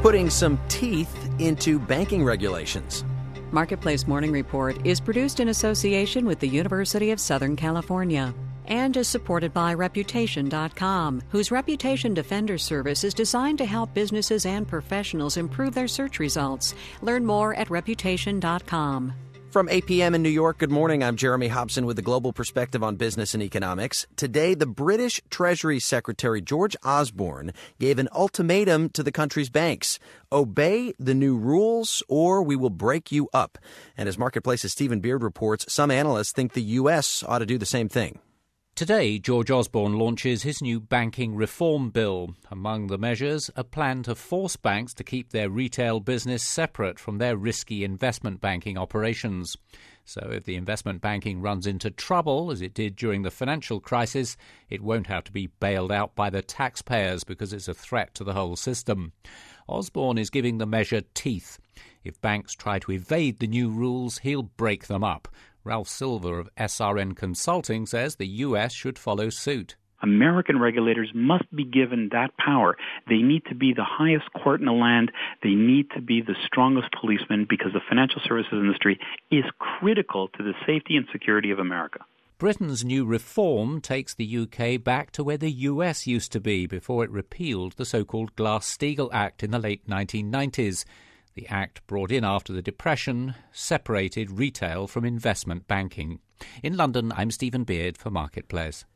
putting some teeth into banking regulations. Marketplace Morning Report is produced in association with the University of Southern California and is supported by Reputation.com, whose Reputation Defender service is designed to help businesses and professionals improve their search results. Learn more at Reputation.com. From 8 p.m. in New York, good morning. I'm Jeremy Hobson with the Global Perspective on Business and Economics. Today, the British Treasury Secretary George Osborne gave an ultimatum to the country's banks. Obey the new rules or we will break you up. And as Marketplace's Stephen Beard reports, some analysts think the U.S. ought to do the same thing. Today, George Osborne launches his new banking reform bill. Among the measures, a plan to force banks to keep their retail business separate from their risky investment banking operations. So if the investment banking runs into trouble, as it did during the financial crisis, it won't have to be bailed out by the taxpayers because it's a threat to the whole system. Osborne is giving the measure teeth. If banks try to evade the new rules, he'll break them up. Ralph Silver of SRN Consulting says the U.S. should follow suit. American regulators must be given that power. They need to be the highest court in the land. They need to be the strongest policemen because the financial services industry is critical to the safety and security of America. Britain's new reform takes the UK back to where the US used to be before it repealed the so-called Glass-Steagall Act in the late 1990s. The act, brought in after the Depression, separated retail from investment banking. In London, I'm Stephen Beard for Marketplace.